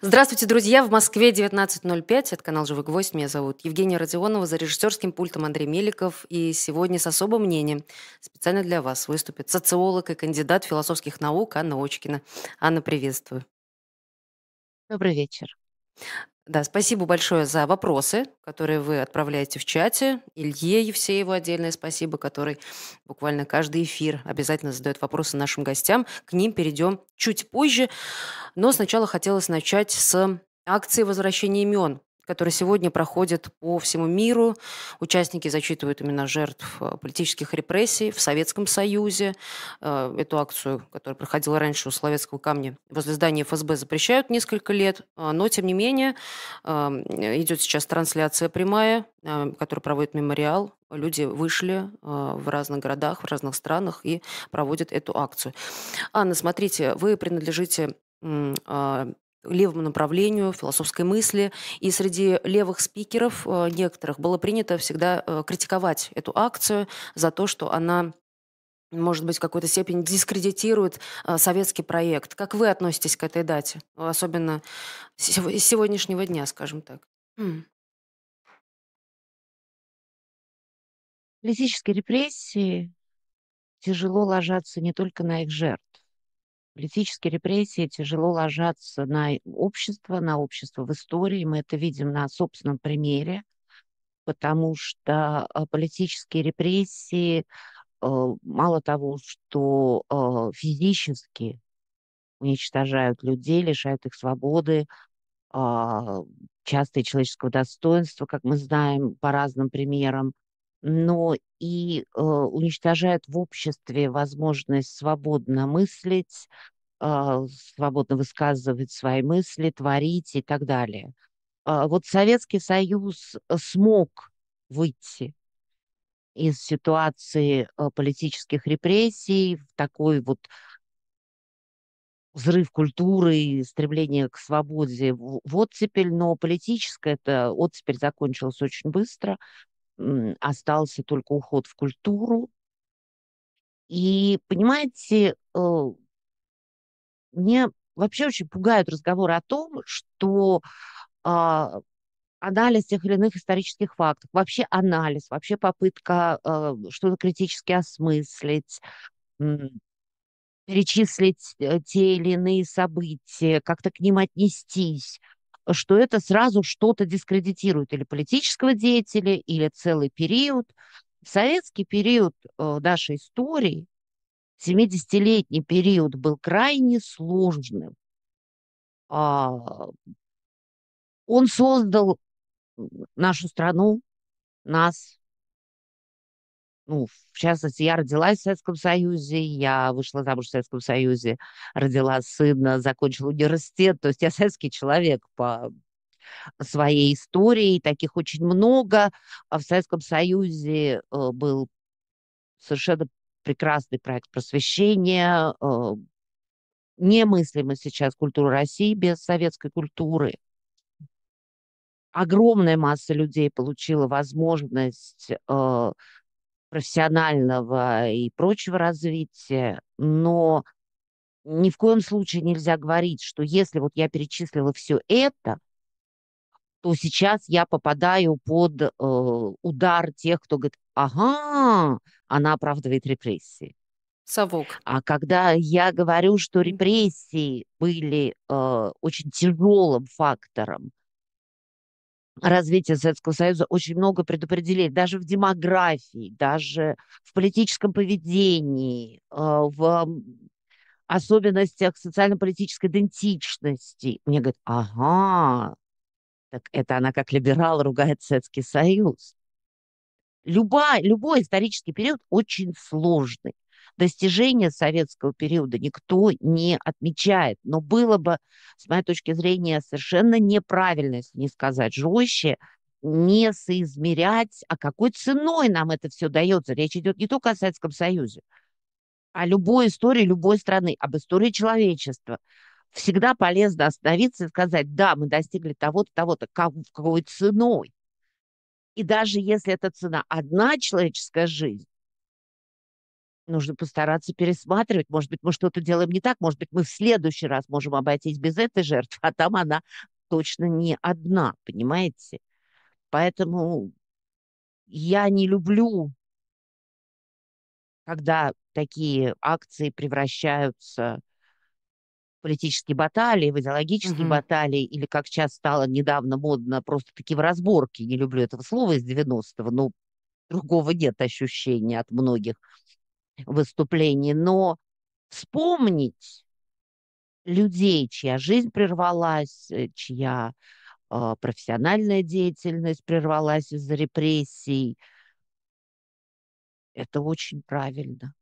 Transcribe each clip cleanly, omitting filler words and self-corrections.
Здравствуйте, друзья! В Москве 19:05. Это канал «Живой гвоздь». Меня зовут Евгения Родионова, за режиссерским пультом Андрей Меликов. И сегодня с особым мнением специально для вас выступит социолог и кандидат философских наук Анна Очкина. Анна, приветствую. Добрый вечер. Да, спасибо большое за вопросы, которые вы отправляете в чате. Илье Евсееву отдельное спасибо, который буквально каждый эфир обязательно задает вопросы нашим гостям. К ним перейдем чуть позже. Но сначала хотелось начать с акции возвращения имен, которая сегодня проходит по всему миру. Участники зачитывают имена жертв политических репрессий в Советском Союзе. Эту акцию, которая проходила раньше у Соловецкого камня возле здания ФСБ, запрещают несколько лет. Но, тем не менее, идет сейчас трансляция прямая, которую проводит мемориал. Люди вышли в разных городах, в разных странах и проводят эту акцию. Анна, смотрите, вы принадлежите левому направлению философской мысли, и среди левых спикеров некоторых было принято всегда критиковать эту акцию за то, что она, может быть, в какой-то степени дискредитирует советский проект. Как вы относитесь к этой дате? Особенно с сегодняшнего дня, скажем так. М. Политические репрессии тяжело ложатся не только на их жертв. Политические репрессии тяжело ложатся на общество в истории. Мы это видим на собственном примере, потому что политические репрессии мало того, что физически уничтожают людей, лишают их свободы, а, часто и человеческого достоинства, как мы знаем по разным примерам, но и уничтожают в обществе возможность свободно мыслить, свободно высказывать свои мысли, творить и так далее. Вот Советский Союз смог выйти из ситуации политических репрессий в такой вот взрыв культуры и стремление к свободе в оттепель, но политическая эта оттепель закончилась очень быстро, остался только уход в культуру. И, понимаете, мне вообще очень пугают разговоры о том, что а, анализ тех или иных исторических фактов, вообще анализ, вообще попытка что-то критически осмыслить, м, перечислить те или иные события, как-то к ним отнестись, что это сразу что-то дискредитирует или политического деятеля, или целый период. Советский период нашей истории, 70-летний период, был крайне сложным. А, Он создал нашу страну, нас. Ну, в частности, я родилась в Советском Союзе, я вышла замуж в Советском Союзе, родила сына, закончила университет. То есть я советский человек по своей истории, таких очень много. А в Советском Союзе был совершенно прекрасный проект просвещения, немыслимо сейчас культура России без советской культуры. Огромная масса людей получила возможность профессионального и прочего развития, но ни в коем случае нельзя говорить, что если вот я перечислила все это, то сейчас я попадаю под удар тех, кто говорит, ага, она оправдывает репрессии. Совок. А когда я говорю, что Мгм. репрессии были очень тяжелым фактором развития Советского Союза, очень много предопределений, даже в демографии, даже в политическом поведении, в особенностях социально-политической идентичности. Мне говорят, ага, так это она как либерал ругает Советский Союз. Любой исторический период очень сложный. Достижения советского периода никто не отмечает. Но было бы, с моей точки зрения, совершенно неправильно, если не сказать жестче, не соизмерять, а какой ценой нам это все дается. Речь идет не только о Советском Союзе, о любой истории любой страны, об истории человечества. Всегда полезно остановиться и сказать, да, мы достигли того-то, того-то, какой ценой. И даже если эта цена одна человеческая жизнь, нужно постараться пересматривать. Может быть, мы что-то делаем не так, может быть, мы в следующий раз можем обойтись без этой жертвы, а там она точно не одна, понимаете? Поэтому я не люблю, когда такие акции превращаются в политические баталии, в идеологические Мгм. баталии, или, как сейчас стало недавно модно, просто-таки в разборки. Не люблю этого слова из 90-го, но другого нет ощущения от многих выступлений. Но вспомнить людей, чья жизнь прервалась, чья профессиональная деятельность прервалась из-за репрессий, это очень правильно.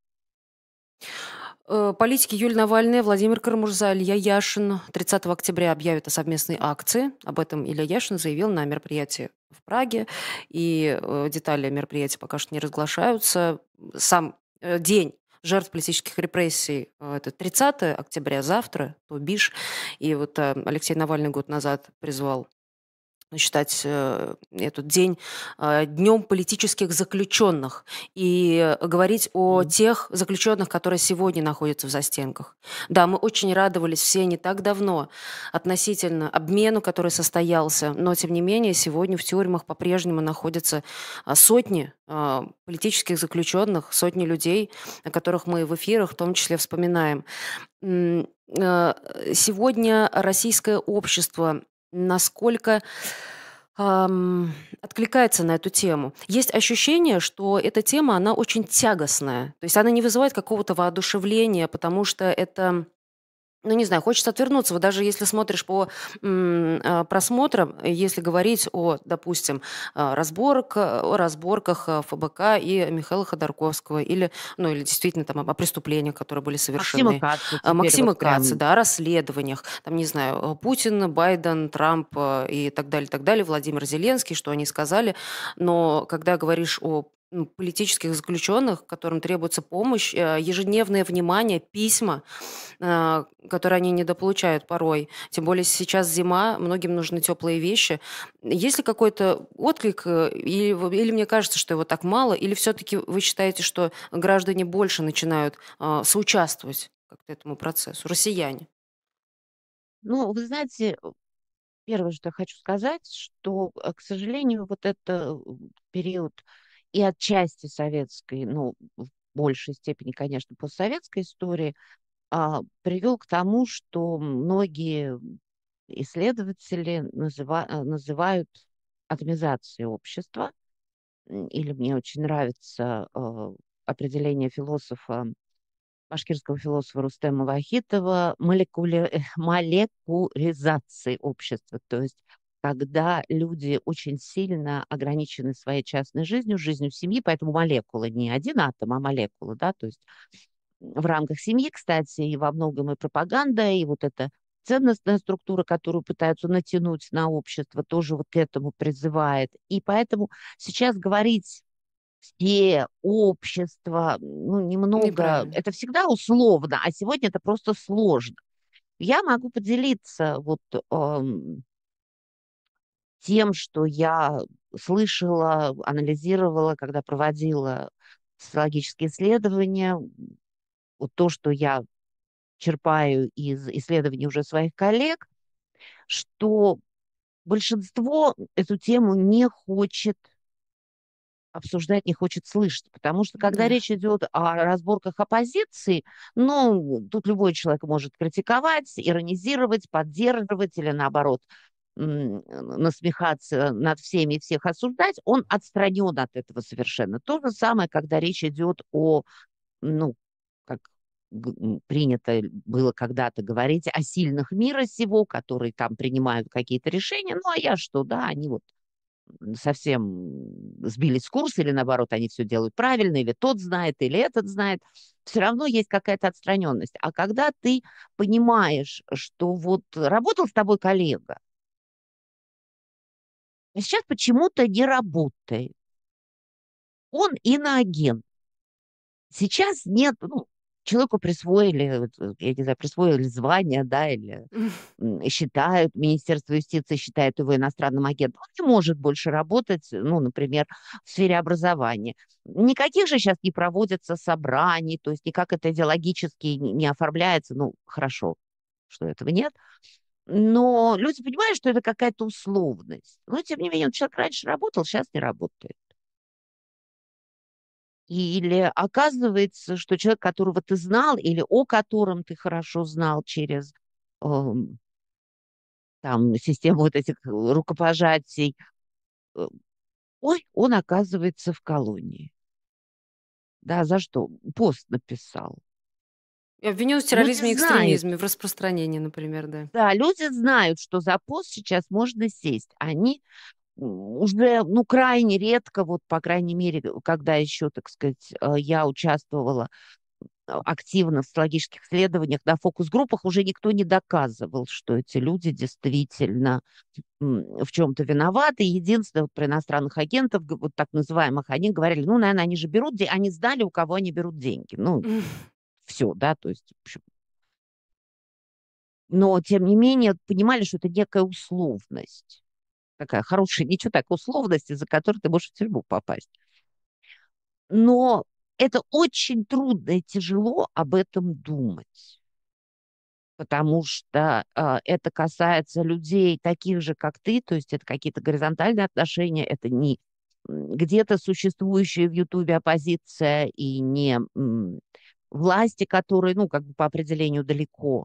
Политики Юлия Навальная, Владимир Карамурза, Илья Яшин 30 октября объявят о совместной акции. Об этом Илья Яшин заявил на мероприятии в Праге. И детали мероприятия пока что не разглашаются. Сам день жертв политических репрессий это 30 октября, завтра, то бишь. И вот Алексей Навальный год назад призвал считать этот день днем политических заключенных и говорить о М. тех заключенных, которые сегодня находятся в застенках. Да, мы очень радовались все не так давно относительно обмену, который состоялся, но тем не менее сегодня в тюрьмах по-прежнему находятся сотни политических заключенных, сотни людей, о которых мы в эфирах в том числе вспоминаем. М, Сегодня российское общество насколько откликается на эту тему. Есть ощущение, что эта тема, она очень тягостная. То есть она не вызывает какого-то воодушевления, потому что это ну, не знаю, хочется отвернуться. Вот даже если смотришь по просмотрам, если говорить о, допустим, о разборках ФБК и Михаила Ходорковского, или, ну, или действительно там о преступлениях, которые были Максима совершены, Каца теперь вот Максима Каца, прям. да, о расследованиях, там, не знаю, Путин, Байден, Трамп и так далее, Владимир Зеленский, что они сказали. Но когда говоришь о политических заключенных, которым требуется помощь, ежедневное внимание, письма, которые они недополучают порой. Тем более сейчас зима, многим нужны теплые вещи. Есть ли какой-то отклик, или мне кажется, что его так мало, или все-таки вы считаете, что граждане больше начинают соучаствовать как-то этому процессу, россияне? Ну, вы знаете, первое, что я хочу сказать, что, к сожалению, вот это период и отчасти советской, ну, в большей степени, конечно, постсоветской истории, привел к тому, что многие исследователи называют атомизацией общества. Или мне очень нравится определение философа, башкирского философа Рустема Вахитова, молекуляризации общества. То есть когда люди очень сильно ограничены своей частной жизнью, жизнью семьи, поэтому молекула не один атом, а молекула, да, то есть в рамках семьи, кстати, и во многом и пропаганда, и вот эта ценностная структура, которую пытаются натянуть на общество, тоже вот к этому призывает. И поэтому сейчас говорить все, общество, ну, немного, Неправильно. это всегда условно, а сегодня это просто сложно. Я могу поделиться вот тем, что я слышала, анализировала, когда проводила социологические исследования, вот то, что я черпаю из исследований уже своих коллег, что большинство эту тему не хочет обсуждать, не хочет слышать. Потому что, когда Да. речь идет о разборках оппозиции, ну, тут любой человек может критиковать, иронизировать, поддерживать или, наоборот, насмехаться над всеми и всех осуждать, он отстранен от этого совершенно. То же самое, когда речь идет о, ну, как принято было когда-то говорить о сильных мира сего, которые там принимают какие-то решения. Ну, а я что, да, они вот совсем сбились с курса, или наоборот, они все делают правильно, или тот знает, или этот знает, все равно есть какая-то отстраненность. А когда ты понимаешь, что вот работал с тобой коллега, а сейчас почему-то не работает, он иноагент, сейчас нет, ну, человеку присвоили, вот, я не знаю, присвоили звание, да, или считают, Министерство юстиции считает его иностранным агентом, он не может больше работать, ну, например, в сфере образования. Никаких же сейчас не проводятся собраний, то есть никак это идеологически не оформляется. Ну, хорошо, что этого нет. Но люди понимают, что это какая-то условность. Но, тем не менее, вот человек раньше работал, сейчас не работает. Или оказывается, что человек, которого ты знал, или о котором ты хорошо знал через эм, там, систему вот этих рукопожатий, э, ой, он оказывается в колонии. Да, за что? Пост написал. И обвинен в Люди терроризме и знают, экстремизме, в распространении, например, да. да, люди знают, что за пост сейчас можно сесть. Они уже, ну, крайне редко, вот, по крайней мере, когда еще, так сказать, я участвовала активно в социологических исследованиях, на фокус-группах, уже никто не доказывал, что эти люди действительно в чем-то виноваты. Единственное, вот про иностранных агентов, вот так называемых, они говорили, ну, наверное, они же берут, они знали, у кого они берут деньги. Ну, все, да, то есть, в общем. Но, тем не менее, понимали, что это некая условность. Такая хорошая, ничего так, условность, из-за которой ты можешь в тюрьму попасть. Но это очень трудно и тяжело об этом думать, потому что это касается людей таких же, как ты, то есть это какие-то горизонтальные отношения, это не где-то существующая в Ютубе оппозиция и не власти, которые, ну, как бы по определению далеко.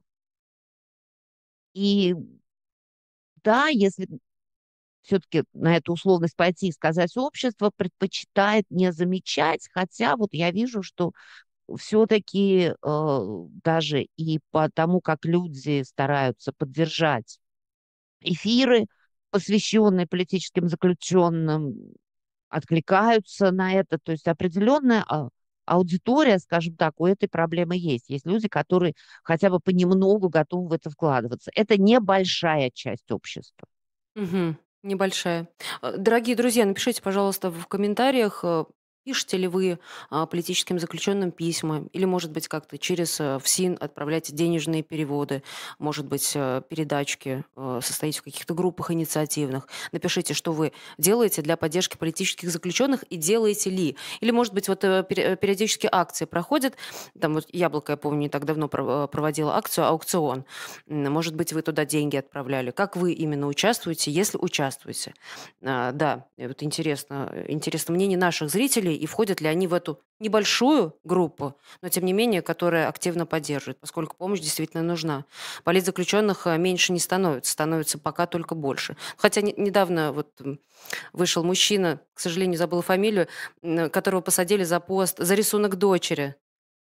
И да, если все-таки на эту условность пойти и сказать, общество предпочитает не замечать, хотя вот я вижу, что все-таки даже и по тому, как люди стараются поддержать эфиры, посвященные политическим заключенным, откликаются на это. То есть определенная аудитория, скажем так, у этой проблемы есть. Есть люди, которые хотя бы понемногу готовы в это вкладываться. Это небольшая часть общества. Мгм. Небольшая. Дорогие друзья, напишите, пожалуйста, в комментариях, пишете ли вы политическим заключенным письма, или, может быть, как-то через ФСИН отправляете денежные переводы, может быть, передачки, состоите в каких-то группах инициативных. Напишите, что вы делаете для поддержки политических заключенных и делаете ли. Или, может быть, вот периодически акции проходят. Там вот «Яблоко», я помню, не так давно проводила акцию, аукцион. Может быть, вы туда деньги отправляли. Как вы именно участвуете, если участвуете? Да, вот интересно мнение наших зрителей, и входят ли они в эту небольшую группу, но тем не менее, которая активно поддерживает, поскольку помощь действительно нужна. Политзаключенных меньше не становится пока только больше. Хотя недавно вот вышел мужчина, к сожалению, забыла фамилию, которого посадили за пост, за рисунок дочери.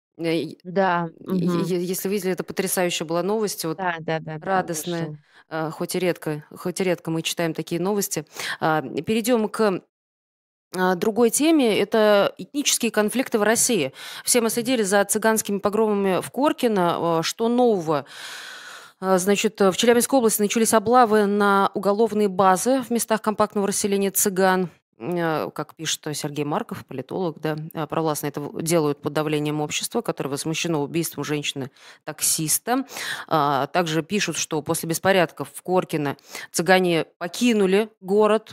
Да, мгм. Если видели, это потрясающая была новость. Вот Да, да, да, да, радостная, вышел. хоть и редко мы читаем такие новости. Перейдем к другой теме. Это этнические конфликты в России. Все мы следили за цыганскими погромами в Коркино. Что нового? Значит, в Челябинской области начались облавы на уголовные базы в местах компактного расселения цыган. Как пишет Сергей Марков, политолог, да, провластно это делают под давлением общества, которое возмущено убийством женщины-таксиста. Также пишут, что после беспорядков в Коркино цыгане покинули город,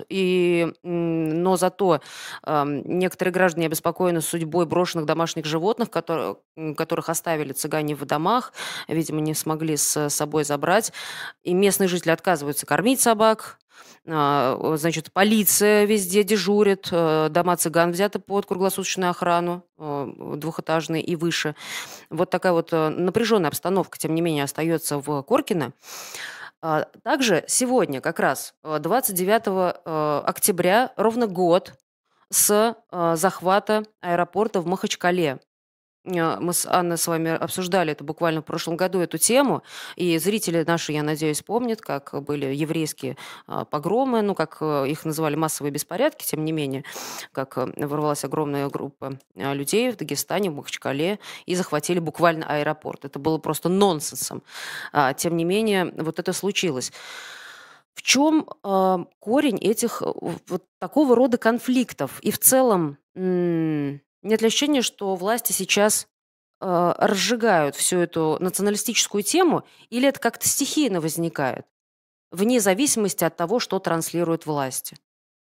но зато некоторые граждане обеспокоены судьбой брошенных домашних животных, которых оставили цыгане в домах, видимо, не смогли с собой забрать. И местные жители отказываются кормить собак. Значит, полиция везде дежурит, дома цыган взяты под круглосуточную охрану, двухэтажные и выше. Вот такая вот напряженная обстановка, тем не менее, остается в Коркино. Также сегодня, как раз 29 октября, ровно год с захвата аэропорта в Махачкале. Мы с Анной с вами обсуждали это буквально в прошлом году, эту тему, и зрители наши, я надеюсь, помнят, как были еврейские погромы, ну, как их называли массовые беспорядки, тем не менее, как ворвалась огромная группа людей в Дагестане, в Махачкале, и захватили буквально аэропорт. Это было просто нонсенсом. Тем не менее, вот это случилось. В чем корень этих вот такого рода конфликтов? И в целом нет ли ощущения, что власти сейчас разжигают всю эту националистическую тему, или это как-то стихийно возникает, вне зависимости от того, что транслируют власти?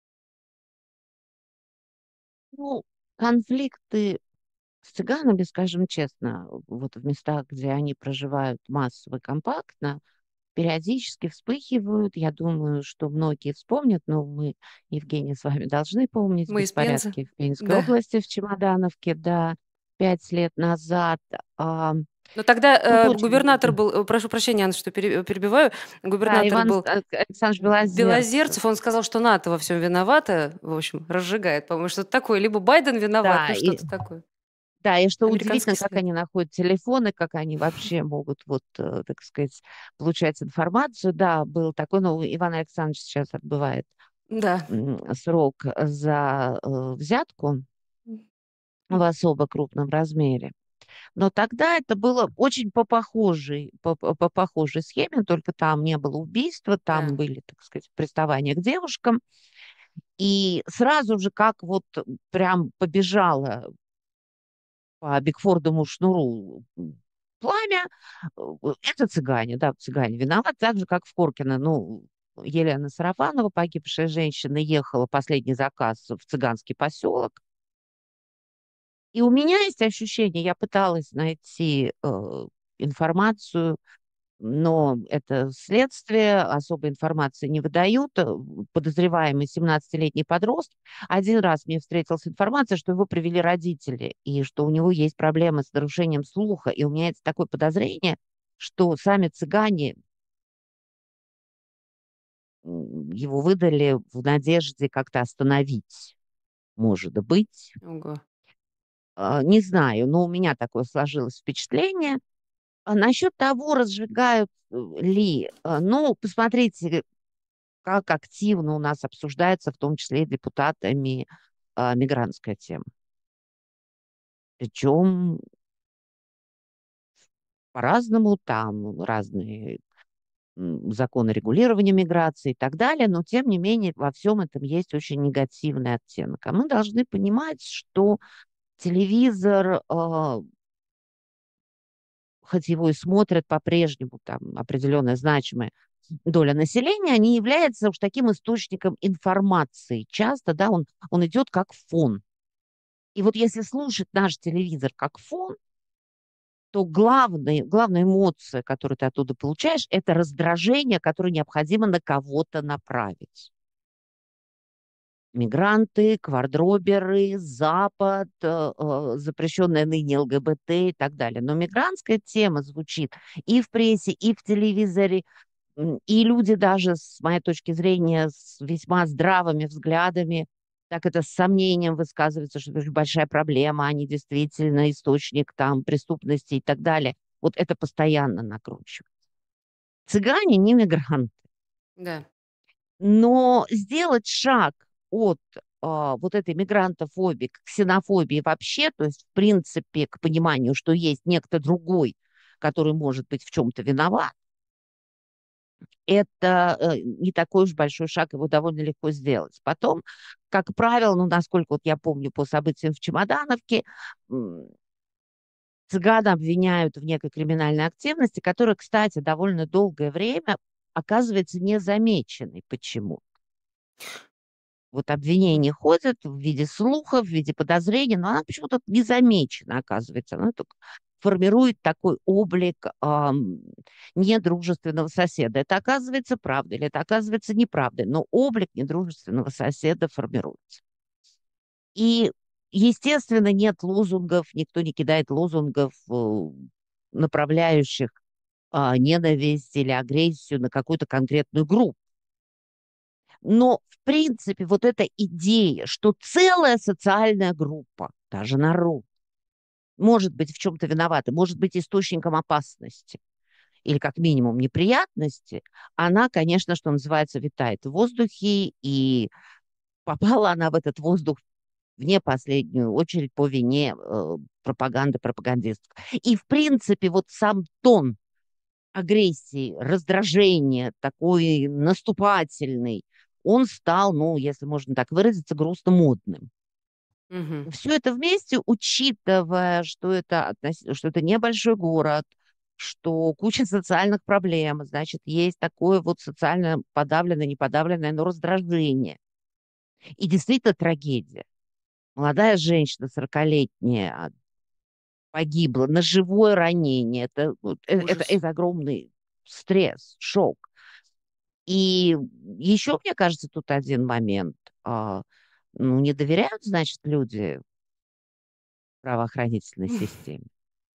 Ну, конфликты с цыганами, скажем честно, вот в местах, где они проживают массово и компактно, периодически вспыхивают. Я думаю, что многие вспомнят, но мы, Евгения, с вами должны помнить Мы из Пензы? беспорядки в Пензенской Да. области, в Чемодановке, да, 5 лет назад. А, Но тогда, Тут очень губернатор много. был, прошу прощения, Анна, что перебиваю, Да, губернатор Иван был Александрович Белозерцев. Белозерцев, он сказал, что НАТО во всем виновато, в общем, разжигает, по-моему, что-то такое. Либо Байден виноват, Да, ну что-то такое. и что удивительно, Американский как Сенат. они находят телефоны, как они вообще могут, вот, так сказать, получать информацию. Да, был такой, но Иван Александрович сейчас отбывает Да. срок за взятку в особо крупном размере. Но тогда это было очень по похожей схеме, только там не было убийства, там Да. были, так сказать, приставания к девушкам. И сразу же, как вот прям побежало по Бигфордовому шнуру пламя, это цыгане, да, цыгане виноваты, так же, как в Коркино. Ну, Елена Сарафанова, погибшая женщина, ехала последний заказ в цыганский поселок. И у меня есть ощущение, я пыталась найти информацию, но это следствие, особой информации не выдают. Подозреваемый 17-летний подросток. Один раз мне встретилась информация, что его привели родители, и что у него есть проблемы с нарушением слуха. И у меня есть такое подозрение, что сами цыгане его выдали в надежде как-то остановить, может быть. Ого. Не знаю, но у меня такое сложилось впечатление. А насчет того, разжигают ли, ну, посмотрите, как активно у нас обсуждается, в том числе и депутатами, мигрантская тема. Причем по-разному, там разные законы регулирования миграции и так далее, но тем не менее во всем этом есть очень негативный оттенок. А мы должны понимать, что телевизор, хоть его и смотрят по-прежнему, там определенная значимая доля населения, не является уж таким источником информации. Часто, да, он идет как фон. И вот если слушать наш телевизор как фон, то главная эмоция, которую ты оттуда получаешь, это раздражение, которое необходимо на кого-то направить. Мигранты, квардроберы, Запад, запрещенная ныне ЛГБТ и так далее. Но мигрантская тема звучит и в прессе, и в телевизоре, и люди даже, с моей точки зрения, с весьма здравыми взглядами, так это с сомнением высказываются, что это очень большая проблема, они действительно источник там преступности и так далее. Вот это постоянно накручивают. Цыгане не мигранты. Да. Но сделать шаг от вот этой мигрантофобии к ксенофобии вообще, то есть, в принципе, к пониманию, что есть некто другой, который может быть в чем-то виноват, это не такой уж большой шаг, его довольно легко сделать. Потом, как правило, ну, насколько вот я помню по событиям в Чемодановке, м, цыган обвиняют в некой криминальной активности, которая, кстати, довольно долгое время оказывается незамеченной. Почему? Вот М. обвинения ходят в виде слухов, в виде подозрений, но она почему-то не замечена, оказывается. Она только формирует такой облик недружественного соседа. Это оказывается правда или это оказывается неправдой, но облик недружественного соседа формируется. И, естественно, нет лозунгов, никто не кидает лозунгов, направляющих ненависть или агрессию на какую-то конкретную группу. Но, в принципе, вот эта идея, что целая социальная группа, даже народ, может быть в чем-то виновата, может быть источником опасности или как минимум неприятности, она, конечно, что называется, витает в воздухе, и попала она в этот воздух в не последнюю очередь по вине пропаганды пропагандистов. И, в принципе, вот сам тон агрессии, раздражения, такой наступательный, он стал, ну, если можно так выразиться, грустно модным. Мгм. Все это вместе, учитывая, что это небольшой город, что куча социальных проблем, значит, есть такое вот социально подавленное, неподавленное, но раздражение. И действительно трагедия. Молодая женщина, 40-летняя, погибла, ножевое ранение. Ужас. Это огромный стресс, шок. И еще, мне кажется, тут один момент. Ну, не доверяют, значит, люди правоохранительной системе.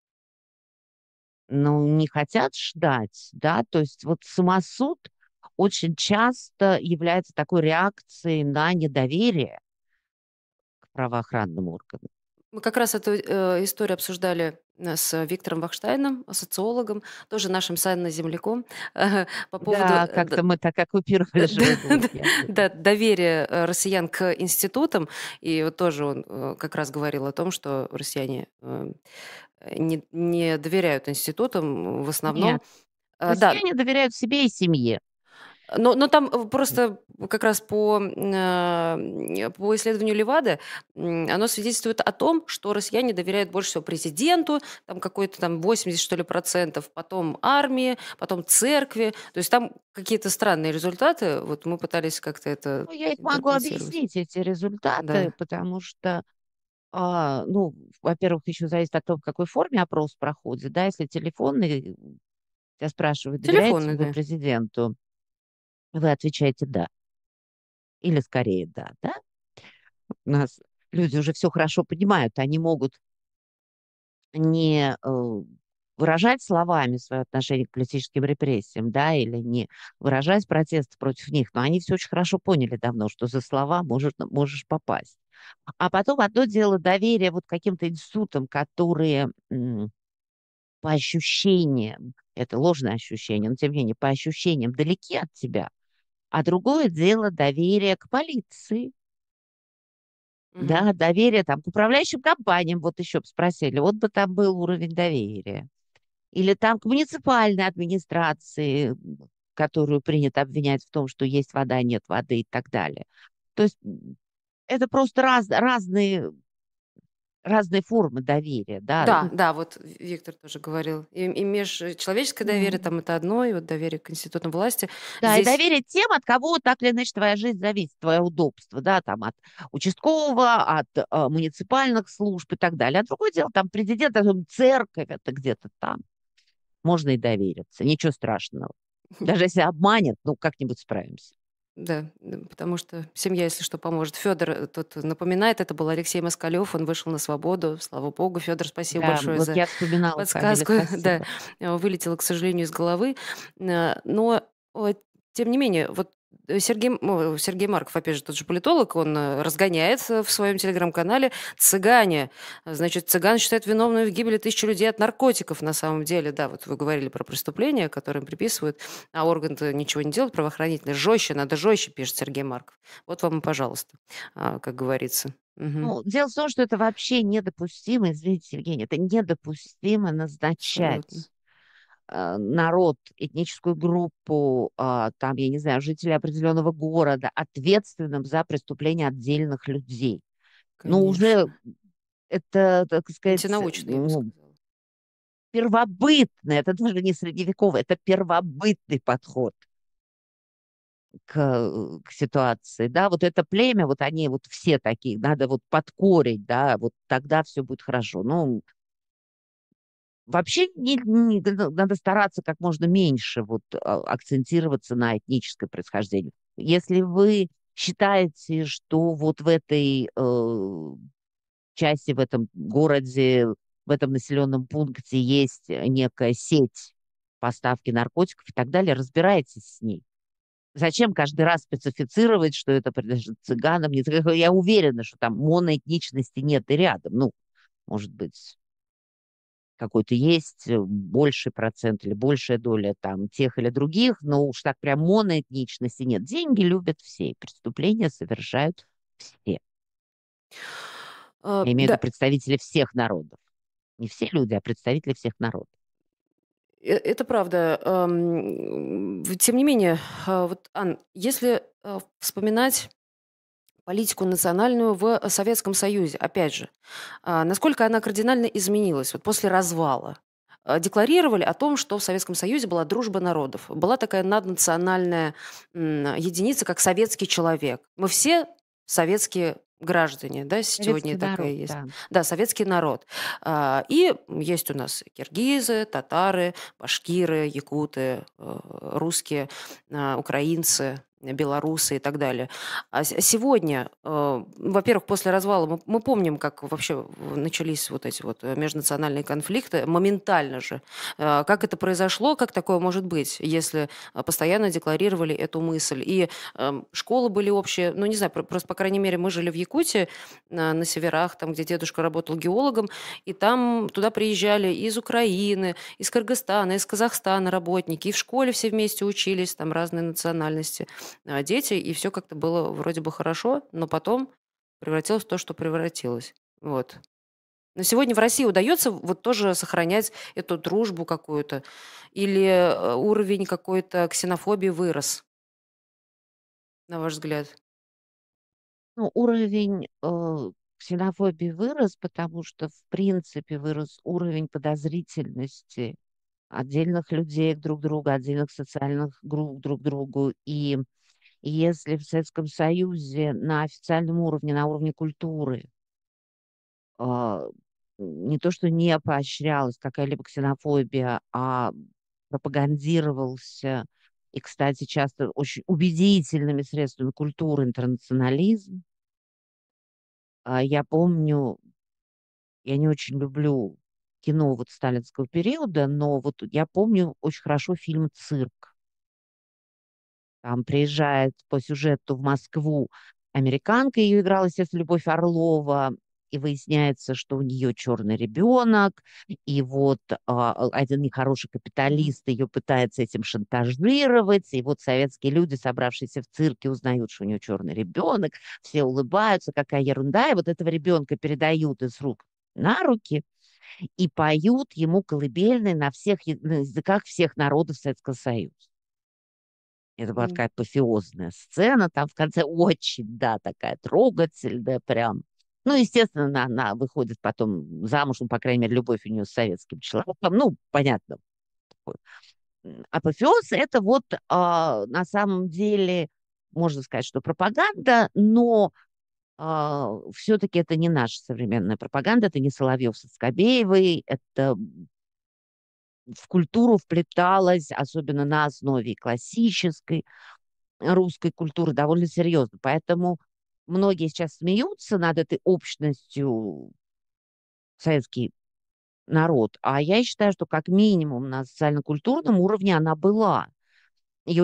Ну, не хотят ждать, да, то есть вот самосуд очень часто является такой реакцией на недоверие к правоохранным органам. Мы как раз эту историю обсуждали с Виктором Бахштейном, социологом, тоже нашим с Анной земляком, по поводу Да, как-то мы так оккупировали живой блок, я помню. да, доверия россиян к институтам. И вот тоже он как раз говорил о том, что россияне не доверяют институтам в основном. Нет, Да, россияне доверяют себе и семье. но там просто как раз по исследованию Левады, оно свидетельствует о том, что россияне доверяют больше всего президенту, там какой-то там 80, что ли, процентов, потом армии, потом церкви. То есть там какие-то странные результаты. Вот мы пытались как-то это Ну, я их могу интерпретировать. объяснить, эти результаты, Да. потому что, ну, во-первых, еще зависит от того, в какой форме опрос проходит, да, если телефонный, тебя спрашивают, доверяете Телефонный, ли вы да. президенту, вы отвечаете «да» или скорее «да», да? У нас люди уже все хорошо понимают, они могут не выражать словами свое отношение к политическим репрессиям, да, или не выражать протест против них, но они все очень хорошо поняли давно, что за слова можешь попасть. А потом одно дело доверие вот каким-то институтам, которые по ощущениям, это ложное ощущение, но тем не менее по ощущениям далеки от тебя, а другое дело доверие к полиции, Мгм. да, доверие там к управляющим компаниям, вот еще бы спросили, вот бы там был уровень доверия. Или там к муниципальной администрации, которую принято обвинять в том, что есть вода, нет воды и так далее. То есть это просто разные формы доверия, да. Да, Ну, да, вот Виктор тоже говорил. И межчеловеческое доверие м. там это одно, и вот доверие к институтам власти. Да, и Здесь доверие тем, от кого так или иначе твоя жизнь зависит, твое удобство, да, там от участкового, от муниципальных служб и так далее. А другое дело, там президент, а там церковь, это где-то там. Можно и довериться, ничего страшного. Даже если обманет, ну, как-нибудь справимся. да, потому что семья, если что, поможет. Федор тут напоминает, это был Алексей Москалев, он вышел на свободу, слава богу. Федор, спасибо Да, большое вот за я вспоминала фамилию, подсказку. Да, спасибо. вылетело, к сожалению, из головы. Но тем не менее, вот Сергей Марков, опять же, тот же политолог, он разгоняет в своем телеграм-канале цыгане. Значит, цыган считают виновными в гибели тысячи людей от наркотиков на самом деле. Да, вот вы говорили про преступления, которые им приписывают, а орган-то ничего не делает, правоохранительный. Жестче, надо жестче, пишет Сергей Марков. Вот вам и пожалуйста, как говорится. Мгм. Ну, дело в том, что это вообще недопустимо, извините, Евгений, это недопустимо Абсолютно. назначать народ, этническую группу, там, я не знаю, жителей определенного города ответственным за преступления отдельных людей. Ну, уже Конечно. это, так сказать, Антинаучно, я бы ну, сказала. первобытный, это даже не средневековый, это первобытный подход к ситуации, да, вот это племя, вот они вот все такие, надо вот под корень, да, вот тогда все будет хорошо. Ну, вообще надо стараться как можно меньше вот акцентироваться на этническое происхождение. Если вы считаете, что вот в этой части, в этом городе, в этом населенном пункте есть некая сеть поставки наркотиков и так далее, разбирайтесь с ней. Зачем каждый раз специфицировать, что это принадлежит цыганам, не цыганам? Я уверена, что там моноэтничности нет и рядом. Ну, может быть, какой-то есть больший процент или большая доля там тех или других, но уж так прям моноэтничности нет. Деньги любят все, и преступления совершают все. Я имею в виду Да, представители всех народов. Не все люди, а представители всех народов. это правда. Тем не менее, вот, Ан, если вспоминать политику национальную в Советском Союзе. Опять же, насколько она кардинально изменилась вот после развала? Декларировали о том, что в Советском Союзе была дружба народов. Была такая наднациональная единица, как советский человек. Мы все советские граждане, да, сегодня Советский такая народ, есть. да. Да, советский народ. И есть у нас киргизы, татары, башкиры, якуты, русские, украинцы, белорусы и так далее. Сегодня, во-первых, после развала мы помним, как вообще начались вот эти вот межнациональные конфликты, моментально же. Как это произошло, как такое может быть, если постоянно декларировали эту мысль? И школы были общие, ну, не знаю, просто, по крайней мере, мы жили в Якутии, на северах, там, где дедушка работал геологом, и там туда приезжали из Украины, из Кыргызстана, из Казахстана работники, и в школе все вместе учились, там разные национальности дети, и все как-то было вроде бы хорошо, но потом превратилось в то, что превратилось. Вот. Но сегодня в России удается вот тоже сохранять эту дружбу какую-то? Или уровень какой-то ксенофобии вырос, на ваш взгляд? Ну, уровень ксенофобии вырос, потому что, в принципе, вырос уровень подозрительности отдельных людей друг к другу, отдельных социальных групп друг к другу. И если в Советском Союзе на официальном уровне, на уровне культуры, а, не то что не поощрялась какая-либо ксенофобия, а пропагандировался, и, кстати, часто очень убедительными средствами культуры интернационализм. Я помню, я не очень люблю кино вот сталинского периода, но вот я помню очень хорошо фильм «Цирк». Там приезжает по сюжету в Москву американка, ее играла, естественно, Любовь Орлова, и выясняется, что у нее черный ребенок, и вот один нехороший Мгм. капиталист ее пытается этим шантажировать, и вот советские люди, собравшиеся в цирке, узнают, что у нее черный ребенок, все улыбаются, какая ерунда, и вот этого ребенка передают из рук на руки и поют ему колыбельные на всех на языках всех народов Советского Союза. Это была М. такая апофеозная сцена, там в конце очень, да, такая трогательная прям. Ну, естественно, она выходит потом замуж, ну, по крайней мере, любовь у нее с советским человеком. Ну, понятно. Такой. Апофеоз — это вот на самом деле, можно сказать, что пропаганда, но все-таки это не наша современная пропаганда, это не Соловьев со Скобеевой, это в культуру вплеталось, особенно на основе классической, русской культуры довольно серьезно. Поэтому многие сейчас смеются над этой общностью советский народ. А я считаю, что как минимум на социально-культурном уровне она была. И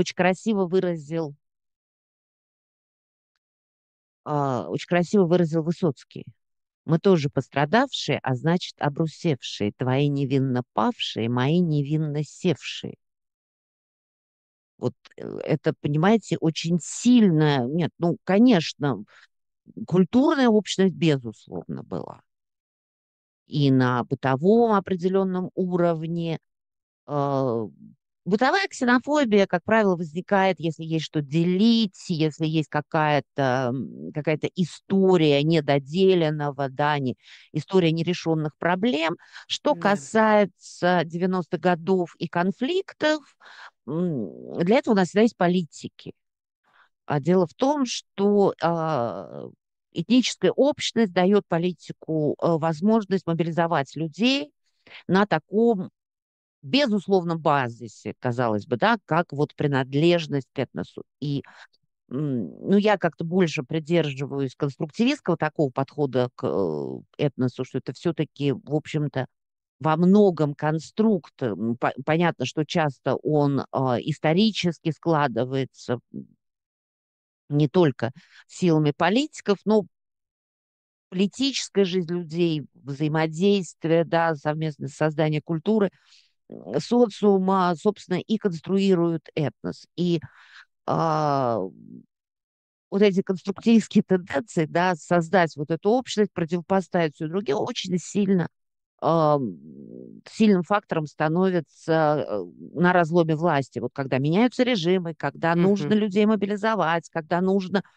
очень красиво выразил Высоцкий. Мы тоже пострадавшие, а значит обрусевшие, твои невинно павшие, мои невинно севшие. Вот это, понимаете, очень сильно, нет, ну, конечно, культурная общность, безусловно, была. И на бытовом определенном уровне. Э, Бытовая ксенофобия, как правило, возникает, если есть что делить, если есть какая-то история недоделанного, да, история нерешенных проблем. Что Да. касается 90-х годов и конфликтов, для этого у нас всегда есть политики. А дело в том, что этническая общность дает политику возможность мобилизовать людей на таком безусловном базисе, казалось бы, да, как вот принадлежность к этносу. И ну, я как-то больше придерживаюсь конструктивистского такого подхода к этносу, что это все-таки, в общем-то, во многом конструкт. Понятно, что часто он исторически складывается не только силами политиков, но политическая жизнь людей, взаимодействие, да, совместное создание культуры, социума, собственно, и конструируют этнос. И а, вот эти конструктивистские тенденции, да, создать вот эту общность, противопоставить все другим, очень сильно сильным фактором становится на разломе власти. Вот когда меняются режимы, когда нужно Мгм. людей мобилизовать, когда нужно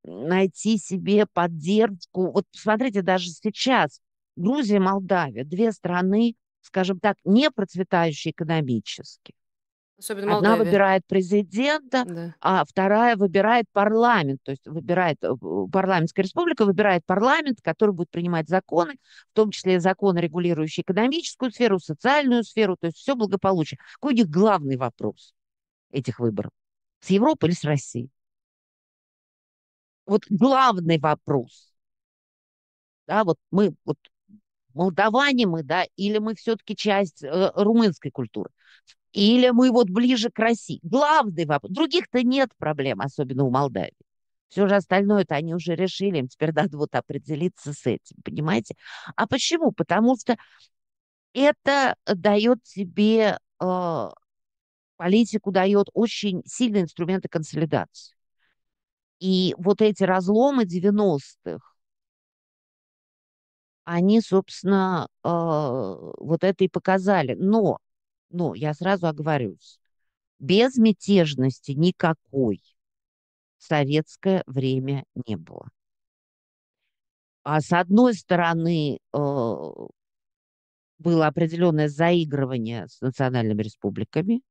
найти себе поддержку. Вот посмотрите, даже сейчас Грузия и Молдавия, две страны, скажем так, не процветающие экономически. Особенно Одна Молдавия. выбирает президента, Да. а вторая выбирает парламент. То есть выбирает парламентская республика, выбирает парламент, который будет принимать законы, в том числе законы, регулирующие экономическую сферу, социальную сферу, то есть все благополучие. Какой у них главный вопрос этих выборов? С Европой или с Россией? Вот главный вопрос. Да, вот мы, вот молдаване мы, да, или мы все-таки часть румынской культуры, или мы вот ближе к России. Главный вопрос. Других-то нет проблем, особенно у Молдавии. Все же остальное-то они уже решили, им теперь надо вот определиться с этим, понимаете? А почему? Потому что это дает тебе, политику дает очень сильные инструменты консолидации. И вот эти разломы 90-х, они, собственно, вот это и показали. Но я сразу оговорюсь, без мятежности никакой в советское время не было. А с одной стороны, было определенное заигрывание с национальными республиками,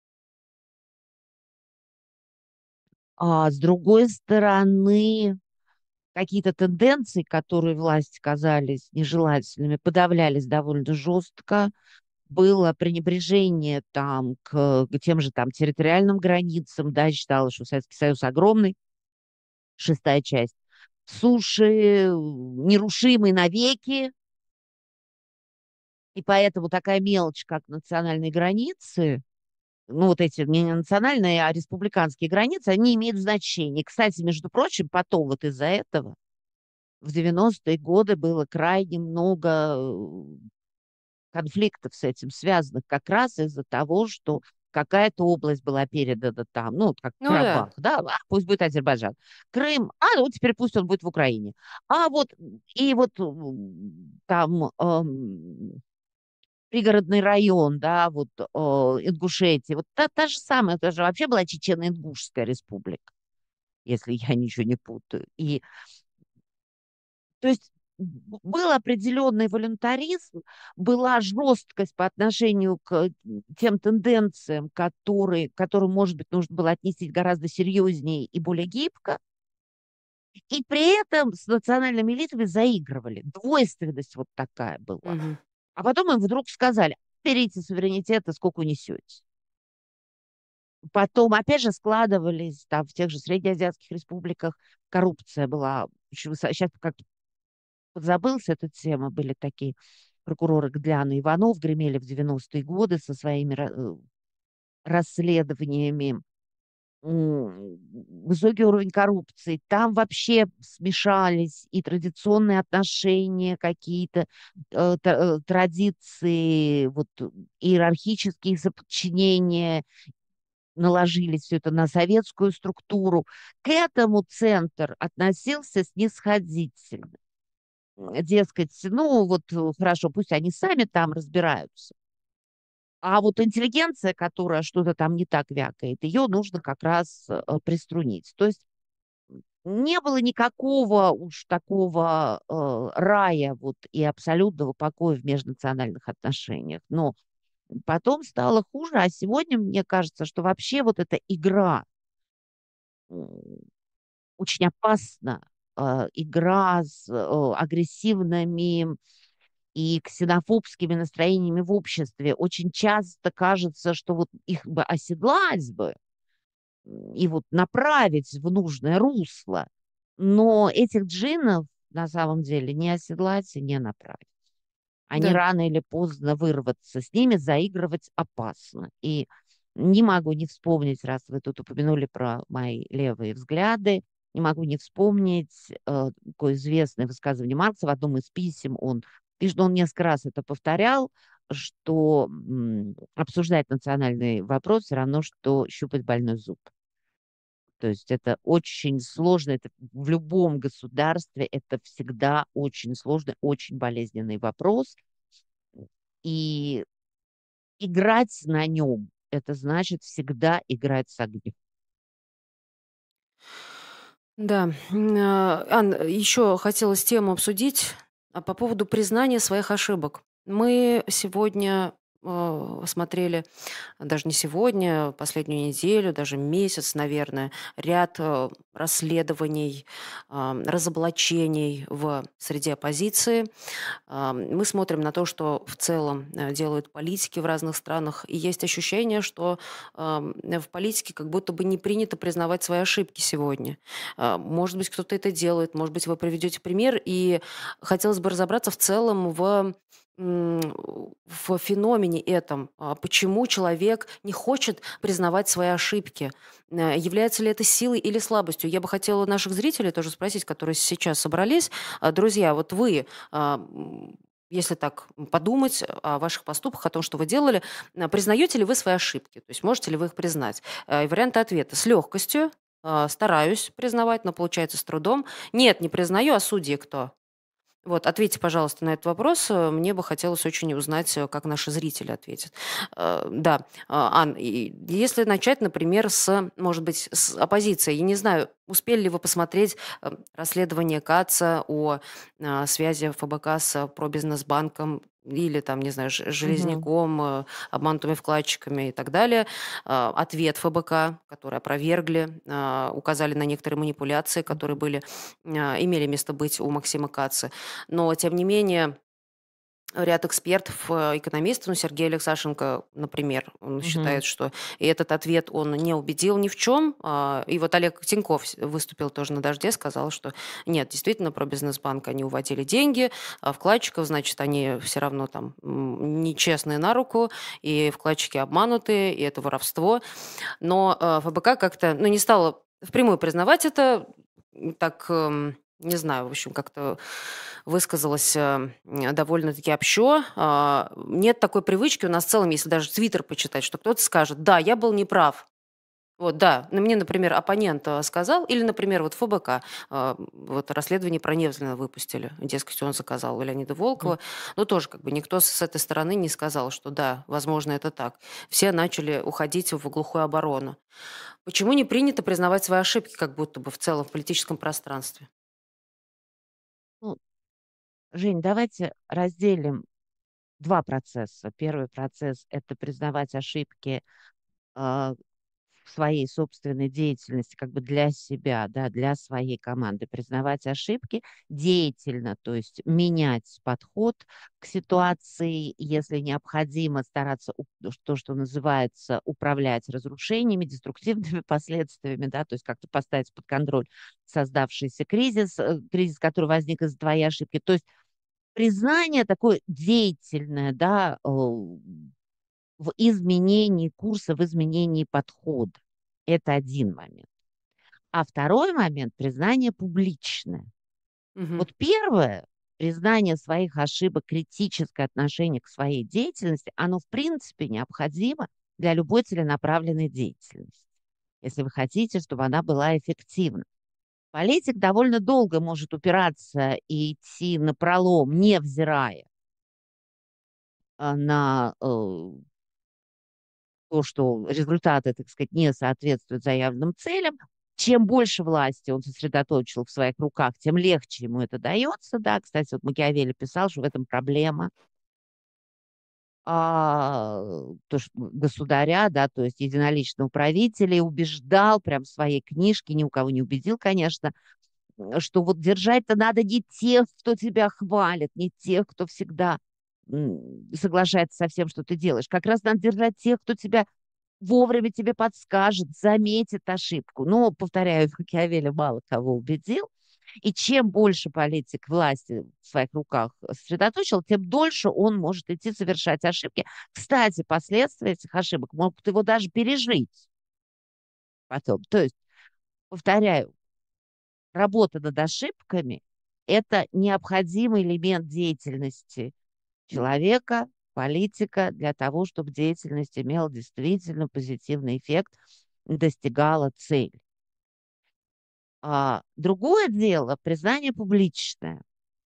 а с другой стороны, какие-то тенденции, которые власти казались нежелательными, подавлялись довольно жестко. Было пренебрежение там к тем же там территориальным границам, да, считалось, что Советский Союз огромный, шестая часть, суши нерушимый навеки, и поэтому такая мелочь, как национальные границы, ну, вот эти не национальные, а республиканские границы, они имеют значение. Кстати, между прочим, потом вот из-за этого в 90-е годы было крайне много конфликтов с этим связанных как раз из-за того, что какая-то область была передана там, ну, вот как Ну Карабах, да. да, пусть будет Азербайджан. Крым, ну, теперь пусть он будет в Украине. А вот, и вот там пригородный район, да, вот Ингушетия, вот та же самая, это же вообще была Чечено-Ингушская республика, если я ничего не путаю. И, то есть, был определенный волюнтаризм, была жесткость по отношению к тем тенденциям, к которым, может быть, нужно было отнести гораздо серьезнее и более гибко, и при этом с национальными элитами заигрывали. Двойственность вот такая была. Мгм. А потом им вдруг сказали: берите суверенитет, и сколько унесете. Потом, опять же, складывались там в тех же среднеазиатских республиках, коррупция была очень высока. Сейчас как-то подзабылась эта тема, были такие прокуроры Гдлян и Иванов, гремели в 90-е годы со своими расследованиями. Высокий уровень коррупции. Там вообще смешались и традиционные отношения, какие-то традиции, вот иерархические подчинения, наложили все это на советскую структуру. К этому центр относился снисходительно. Дескать, ну вот хорошо, пусть они сами там разбираются. А вот интеллигенция, которая что-то там не так вякает, ее нужно как раз приструнить. То есть не было никакого уж такого рая вот и абсолютного покоя в межнациональных отношениях. Но потом стало хуже, а сегодня мне кажется, что вообще вот эта игра очень опасна, игра с агрессивными и ксенофобскими настроениями в обществе. Очень часто кажется, что вот их бы оседлать бы и вот направить в нужное русло. Но этих джиннов на самом деле не оседлать и не направить. Они Да. рано или поздно вырваться. С ними заигрывать опасно. И не могу не вспомнить, раз вы тут упомянули про мои левые взгляды, не могу не вспомнить такое известное высказывание Маркса в одном из писем. Он пишет, он несколько раз это повторял, что обсуждать национальный вопрос все равно, что щупать больной зуб. То есть это очень сложно, это в любом государстве это всегда очень сложный, очень болезненный вопрос. И играть на нем, это значит всегда играть с огнем. Да, Ан, еще хотелось тему обсудить, по поводу признания своих ошибок. Мы сегодня, смотрели, даже не сегодня, последнюю неделю, даже месяц, наверное, ряд, расследований, разоблачений в среде оппозиции. Мы смотрим на то, что в целом, делают политики в разных странах, и есть ощущение, что, в политике как будто бы не принято признавать свои ошибки сегодня. Может быть, кто-то это делает, может быть, вы приведете пример, и хотелось бы разобраться в целом м, в феномене этом. Почему человек не хочет признавать свои ошибки? Является ли это силой или слабостью? Я бы хотела наших зрителей тоже спросить, которые сейчас собрались. Друзья, вот вы, если так подумать о ваших поступках, о том, что вы делали, признаете ли вы свои ошибки? То есть можете ли вы их признать? И варианты ответа: с легкостью, стараюсь признавать, но получается с трудом. Нет, не признаю, а судьи кто? Вот, ответьте, пожалуйста, на этот вопрос. Мне бы хотелось очень узнать, как наши зрители ответят. Да, Ан, и если начать, например, может быть, с оппозиции. Я не знаю, успели ли вы посмотреть расследование КАЦа о связи ФБК с пробизнесбанком или там, не знаю, Мгм. Железняком, обманутыми вкладчиками и так далее. Ответ ФБК, который опровергли, указали на некоторые манипуляции, которые имели место быть у Максима Каца. Но, тем не менее, ряд экспертов, экономистов, ну, Сергей Алексашенко, например, он Мгм. считает, что и этот ответ он не убедил ни в чем. И вот Олег Тиньков выступил тоже на «Дожде», сказал, что нет, действительно, про Бизнесбанк они уводили деньги, а вкладчиков, значит, они все равно там нечестные на руку, и вкладчики обманутые, и это воровство. Но, ФБК как-то, ну, не стала впрямую признавать это, так, не знаю, в общем, как-то высказалась, довольно-таки общо. Нет такой привычки у нас в целом, если даже «Твиттер» почитать, что кто-то скажет: «Да, я был неправ». Вот, да. Мне, например, оппонент, сказал, или, например, вот ФБК, вот расследование про Невзлина выпустили, дескать, он заказал у Леонида Мгм. Волкова. Ну, тоже как бы никто с этой стороны не сказал, что да, возможно, это так. Все начали уходить в глухую оборону. Почему не принято признавать свои ошибки как будто бы в целом в политическом пространстве? Ну, Жень, давайте разделим 2 процесса. Первый процесс — это признавать ошибки, а, в своей собственной деятельности, как бы для себя, да, для своей команды. Признавать ошибки деятельно, то есть менять подход к ситуации, если необходимо, стараться то, что называется, управлять разрушениями, деструктивными последствиями, да, то есть как-то поставить под контроль создавшийся кризис, который возник из-за твоей ошибки. То есть признание такое деятельное, да, в изменении курса, в изменении подхода. Это один момент. А второй момент — признание публичное. Мгм. Вот первое, признание своих ошибок, критическое отношение к своей деятельности, оно в принципе необходимо для любой целенаправленной деятельности, если вы хотите, чтобы она была эффективна. Политик довольно долго может упираться и идти напролом, невзирая на то, что результаты, так сказать, не соответствуют заявленным целям. Чем больше власти он сосредоточил в своих руках, тем легче ему это дается. Да, кстати, вот Макиавелли писал, что в этом проблема то, что государя, да, то есть единоличного правителя, и убеждал прям в своей книжке, ни у кого не убедил, конечно, что вот держать-то надо не тех, кто тебя хвалит, не тех, кто всегда соглашается со всем, что ты делаешь. Как раз надо держать тех, кто тебя вовремя тебе подскажет, заметит ошибку. Но, повторяю, Макиавелли мало кого убедил. И чем больше политик власти в своих руках сосредоточил, тем дольше он может идти совершать ошибки. Кстати, последствия этих ошибок могут его даже пережить потом. То есть, повторяю, работа над ошибками — это необходимый элемент деятельности человека, политика, для того, чтобы деятельность имела действительно позитивный эффект, достигала цели. Другое дело — признание публичное.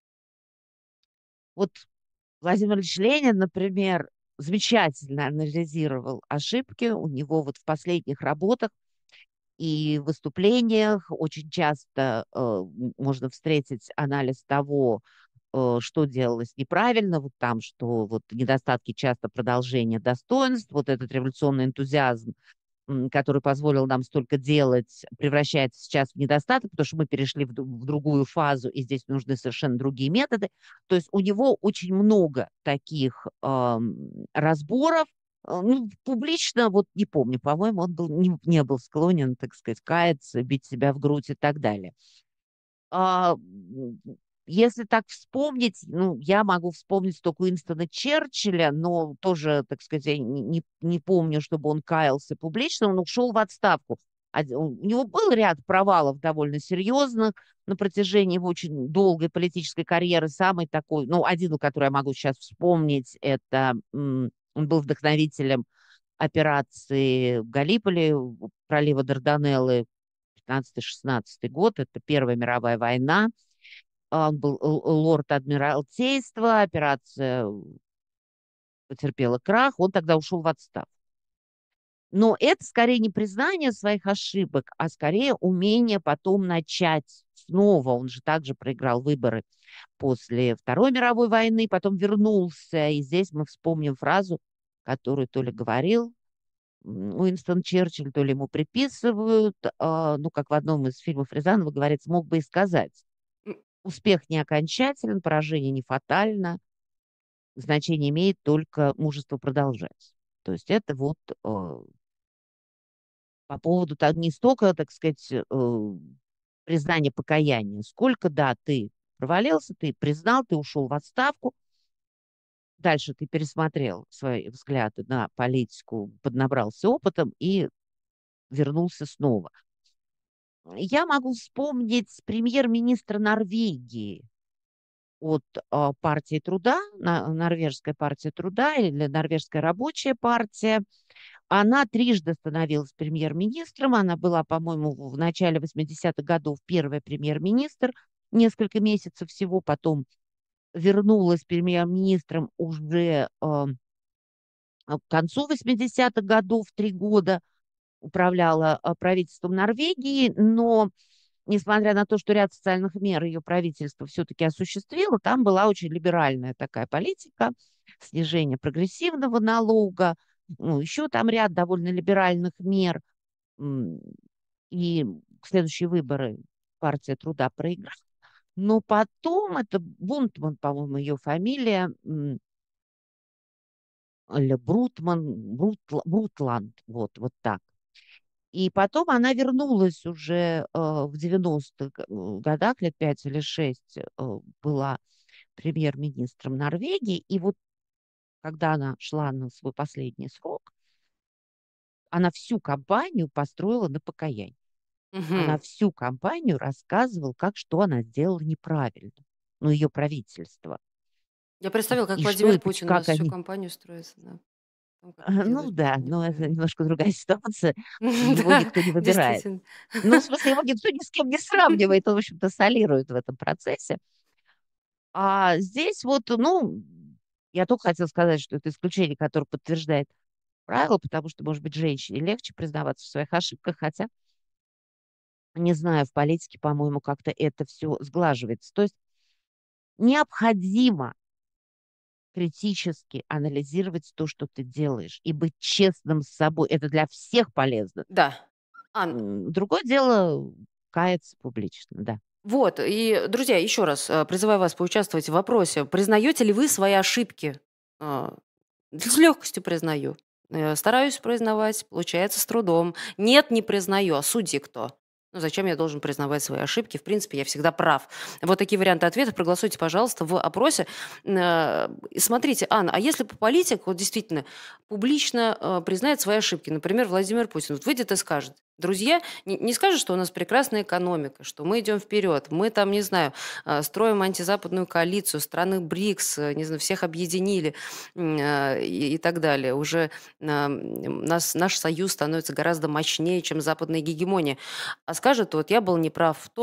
Вот Владимир Ильич Ленин, например, замечательно анализировал ошибки у него вот в последних работах. И в выступлениях очень часто можно встретить анализ того, что делалось неправильно, вот там, что вот недостатки часто продолжения достоинств, вот этот революционный энтузиазм, который позволил нам столько делать, превращается сейчас в недостаток, потому что мы перешли в другую фазу, и здесь нужны совершенно другие методы. То есть у него очень много таких разборов. Ну, публично, вот не помню, по-моему, он был, не был склонен, так сказать, каяться, бить себя в грудь и так далее. А, Если так вспомнить, ну, я могу вспомнить только Уинстона Черчилля, но тоже, так сказать, я не помню, чтобы он каялся публично, он ушел в отставку. У него был ряд провалов довольно серьезных на протяжении его очень долгой политической карьеры. Самый такой, ну, один, который я могу сейчас вспомнить, это он был вдохновителем операции в Галиполи, пролива Дарданеллы, 15-16 год, это Первая мировая война. Он был лорд Адмиралтейства, операция потерпела крах, он тогда ушел в отставку. Но это скорее не признание своих ошибок, а скорее умение потом начать снова. Он же также проиграл выборы после Второй мировой войны, потом вернулся. И здесь мы вспомним фразу, которую то ли говорил Уинстон Черчилль, то ли ему приписывают, ну, как в одном из фильмов Рязанова говорится, мог бы и сказать. М, Успех не окончателен, поражение не фатально, значение имеет только мужество продолжать. То есть это вот по поводу не столько, так сказать, признания покаяния, сколько, да, ты провалился, ты признал, ты ушел в отставку, дальше ты пересмотрел свои взгляды на политику, поднабрался опытом и вернулся снова. Я могу вспомнить премьер-министра Норвегии от партии труда, Норвежская партия труда или Норвежская рабочая партия. Она трижды становилась премьер-министром. Она была, по-моему, в начале 80-х годов первая премьер-министр, несколько месяцев всего, потом вернулась премьер-министром уже к концу 80-х годов, 3 года управляла правительством Норвегии, но несмотря на то, что ряд социальных мер ее правительство все-таки осуществило, там была очень либеральная такая политика, снижение прогрессивного налога, ну, еще там ряд довольно либеральных мер. М, И следующие выборы партия труда проиграла. Но потом, это Бунтман, по-моему, ее фамилия, или Брутланд, вот так. И потом она вернулась уже в 90-х годах, лет 5 или 6 была премьер-министром Норвегии. И вот когда она шла на свой последний срок, она всю кампанию построила на покаяние. Она мгм. всю кампанию рассказывала, как что она сделала неправильно. Ну, ее правительство. Я представила, как И что Владимир и Путин у как нас всю они... компанию строится, да, о том, как он Ну делает да, что-то но это неправильно. немножко другая ситуация. Его Да, никто не выбирает. действительно. Ну, в смысле, его никто ни с кем не сравнивает, он, в общем-то, солирует в этом процессе. А здесь вот, ну, я только хотела сказать, что это исключение, которое подтверждает правило, потому что, может быть, женщине легче признаваться в своих ошибках, хотя, не знаю, в политике, по-моему, как-то это все сглаживается. То есть необходимо критически анализировать то, что ты делаешь, и быть честным с собой. Это для всех полезно. Да. Ан, Другое дело каяться публично, да. вот, и, друзья, еще раз, призываю вас поучаствовать в вопросе. Признаете ли вы свои ошибки? А, с легкостью признаю. Стараюсь признавать, получается с трудом. Нет, не признаю. А судьи кто? Ну, зачем я должен признавать свои ошибки? В принципе, я всегда прав. Вот такие варианты ответов. Проголосуйте, пожалуйста, в опросе. И смотрите, Анна, а если политик вот действительно публично признает свои ошибки, например, Владимир Путин, вот выйдет и скажет, друзья, не скажет, что у нас прекрасная экономика, что мы идем вперед, мы там, не знаю, строим антизападную коалицию, страны БРИКС, не знаю, всех объединили и так далее. Уже наш союз становится гораздо мощнее, чем западная гегемония. А скажет, вот я был неправ в том,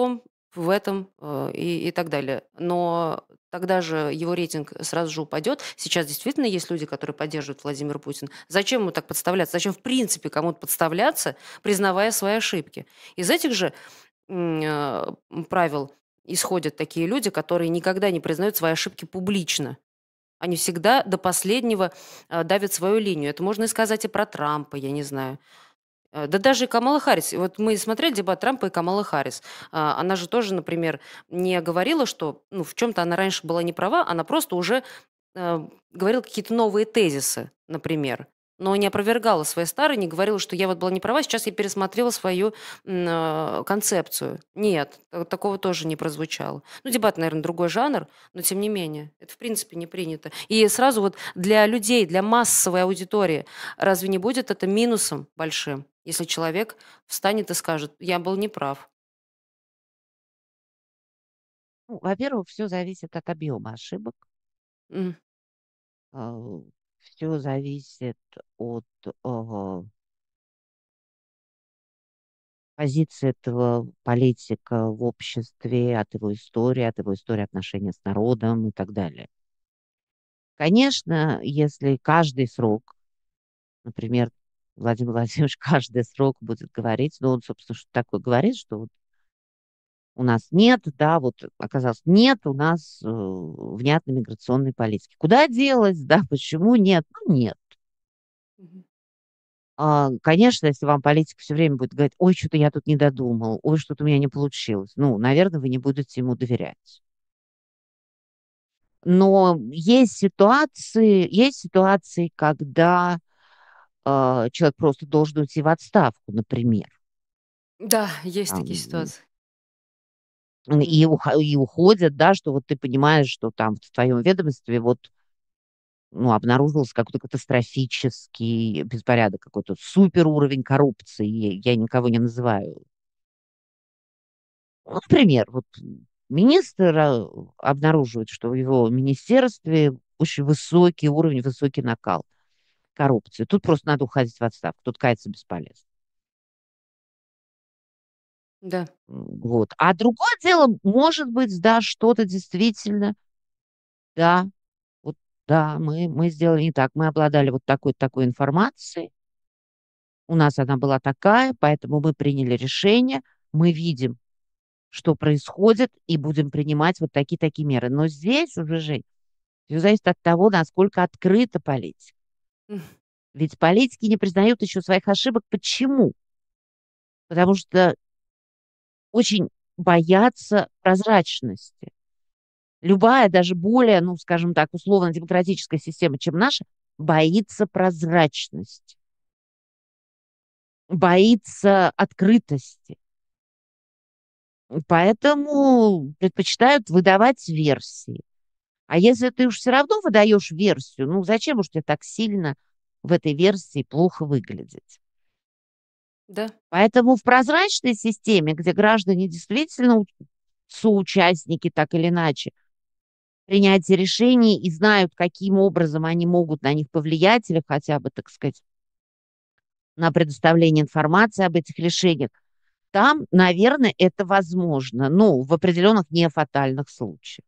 в этом, и так далее. Но тогда же его рейтинг сразу же упадет. Сейчас действительно есть люди, которые поддерживают Владимира Путина. Зачем ему так подставляться? Зачем в принципе кому-то подставляться, признавая свои ошибки? Из этих же правил исходят такие люди, которые никогда не признают свои ошибки публично. Они всегда до последнего давят свою линию. Это можно и сказать и про Трампа, я не знаю. Да даже и Камала Харрис. Вот мы смотрели дебат Трампа и Камалы Харрис. Она же тоже, например, не говорила, что ну, в чем-то она раньше была не права, она просто уже говорила какие-то новые тезисы, например. Но не опровергала свои старые, не говорила, что я вот была не права, сейчас я пересмотрела свою концепцию. Нет, такого тоже не прозвучало. Ну, дебат, наверное, другой жанр, но тем не менее, это в принципе не принято. И сразу вот для людей, для массовой аудитории, разве не будет это минусом большим, если человек встанет и скажет, я был неправ? Ну, во-первых, все зависит от объема ошибок, М, все зависит от позиции этого политика в обществе, от его истории отношения с народом и так далее. Конечно, если каждый срок, например, Владимир Владимирович каждый срок будет говорить, ну, он, собственно, что такое говорит, что вот у нас нет, да, вот оказалось, нет у нас внятной миграционной политики. Куда делась, да, почему нет? Ну, нет. мгм. Конечно, если вам политик все время будет говорить, ой, что-то я тут не додумал, ой, что-то у меня не получилось, ну, наверное, вы не будете ему доверять. Но есть ситуации, когда человек просто должен уйти в отставку, например. Да, есть такие Там, ситуации. Мгм. и уходят, да, что вот ты понимаешь, что там в твоем ведомстве вот ну, обнаружился какой-то катастрофический беспорядок, какой-то супер уровень коррупции. Я никого не называю. Ну, например, вот министр обнаруживает, что в его министерстве очень высокий уровень, высокий накал коррупции. Тут просто надо уходить в отставку. Тут каяться бесполезно. Да. Вот. А другое дело, может быть, да, что-то действительно, да, вот, да, мы сделали не так. Мы обладали вот такой информацией. У нас она была такая, поэтому мы приняли решение. Мы видим, что происходит, и будем принимать вот такие меры. Но здесь уже, Жень, все зависит от того, насколько открыта политика. М, Ведь политики не признают еще своих ошибок. Почему? Потому что очень боятся прозрачности. Любая, даже более, ну, скажем так, условно-демократическая система, чем наша, боится прозрачности, боится открытости. Поэтому предпочитают выдавать версии. А если ты уж все равно выдаешь версию, ну зачем уж тебе так сильно в этой версии плохо выглядеть? Да. Поэтому в прозрачной системе, где граждане действительно соучастники так или иначе принятия решений и знают, каким образом они могут на них повлиять или хотя бы, так сказать, на предоставление информации об этих решениях, там, наверное, это возможно, ну, в определенных нефатальных случаях.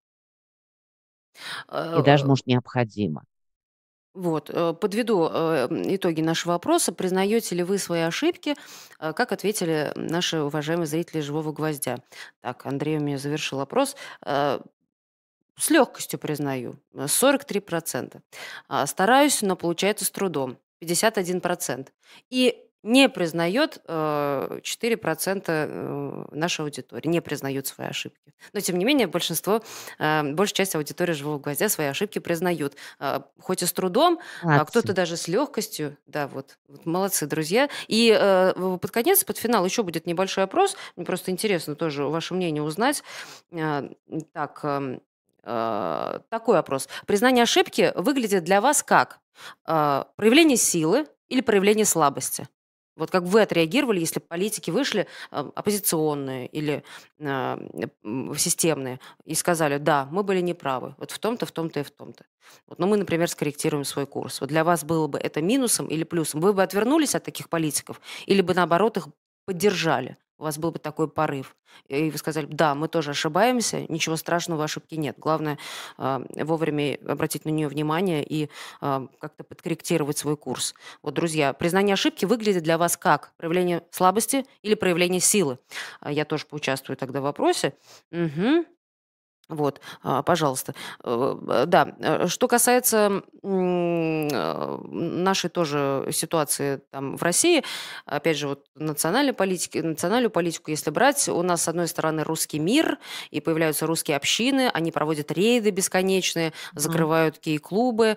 И даже, Э, может, необходимо. Вот, подведу итоги нашего вопроса. Признаете ли вы свои ошибки? Как ответили наши уважаемые зрители «Живого гвоздя». Так, Андрей у меня завершил опрос. Э, С легкостью признаю, 43%. Стараюсь, но получается с трудом, 51%. И не признает 4% нашей аудитории, не признают свои ошибки. Но, тем не менее, большинство, большая часть аудитории «Живого гвоздя» свои ошибки признают. Хоть и с трудом, а кто-то Молодцы. даже с легкостью. Да, вот молодцы, друзья. И под конец, под финал еще будет небольшой опрос. Мне просто интересно тоже ваше мнение узнать. Э, Так, такой опрос. Признание ошибки выглядит для вас как? Проявление силы или проявление слабости? Вот как вы отреагировали, если политики вышли, оппозиционные или системные, и сказали, да, мы были неправы, вот в том-то, в том-то и в том-то. Вот, но мы, например, скорректируем свой курс. Вот для вас было бы это минусом или плюсом? Вы бы отвернулись от таких политиков или бы, наоборот, их поддержали? у вас был бы такой порыв, и вы сказали бы: "Да, мы тоже ошибаемся, ничего страшного в ошибке нет. Главное, вовремя обратить на нее внимание и, как-то подкорректировать свой курс". Вот, друзья, признание ошибки выглядит для вас как? Проявление слабости или проявление силы? Я тоже поучаствую тогда в вопросе. Мгм. Вот, пожалуйста. Да, что касается, нашей тоже ситуации там в России, опять же, вот национальную политику, если брать, у нас, с одной стороны, русский мир, и появляются русские общины, они проводят рейды бесконечные, Мгм. закрывают кей-клубы,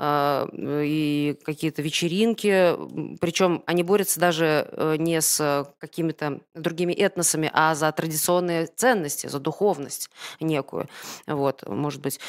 и какие-то вечеринки. Причем они борются даже, не с какими-то другими этносами, а за традиционные ценности, за духовность некую. Вот, может быть.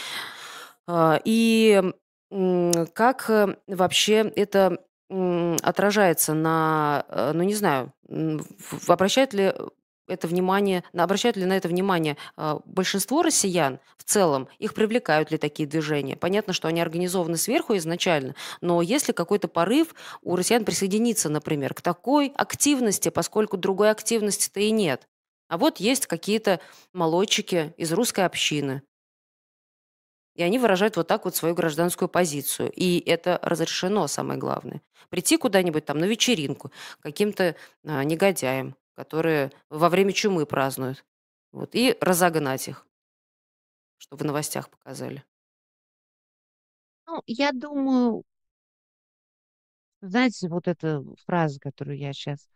И, как, вообще это, отражается на, ну, не знаю, обращает ли обращают ли на это внимание, большинство россиян в целом? Их привлекают ли такие движения? Понятно, что они организованы сверху изначально, но есть ли какой-то порыв у россиян присоединиться, например, к такой активности, поскольку другой активности-то и нет? А вот есть какие-то молодчики из русской общины, и они выражают вот так вот свою гражданскую позицию. И это разрешено, самое главное. Прийти куда-нибудь там на вечеринку к каким-то негодяям, которые во время чумы празднуют, вот, и разогнать их, что в новостях показали. Ну, я думаю, знаете, вот эта фраза, которую я сейчас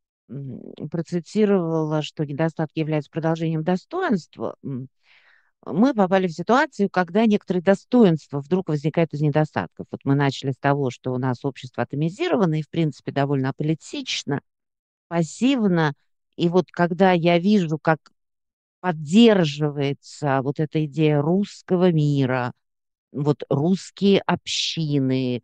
процитировала, что недостатки являются продолжением достоинства, мы попали в ситуацию, когда некоторые достоинства вдруг возникают из недостатков. Вот мы начали с того, что у нас общество атомизировано и, в принципе, довольно аполитично, пассивно. И вот когда я вижу, как поддерживается вот эта идея русского мира, вот русские общины,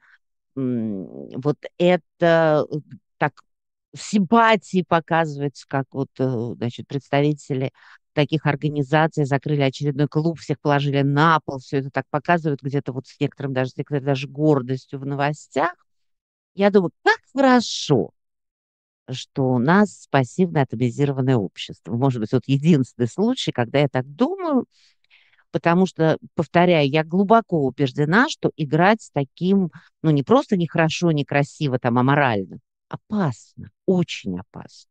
вот это так симпатии показывается, как вот, значит, представители таких организаций закрыли очередной клуб, всех положили на пол, все это так показывают где-то вот с некоторой даже гордостью в новостях. Я думаю, как хорошо, что у нас пассивно атомизированное общество. Может быть, вот единственный случай, когда я так думаю, потому что, повторяю, я глубоко убеждена, что играть с таким, ну, не просто нехорошо, некрасиво, там, аморально, опасно, очень опасно.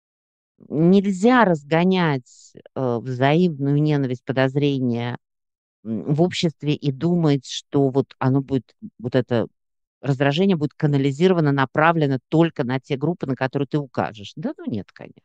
Нельзя разгонять взаимную ненависть, подозрения в обществе и думать, что вот оно будет, вот это раздражение будет канализировано, направлено только на те группы, на которые ты укажешь. Да, ну нет, конечно.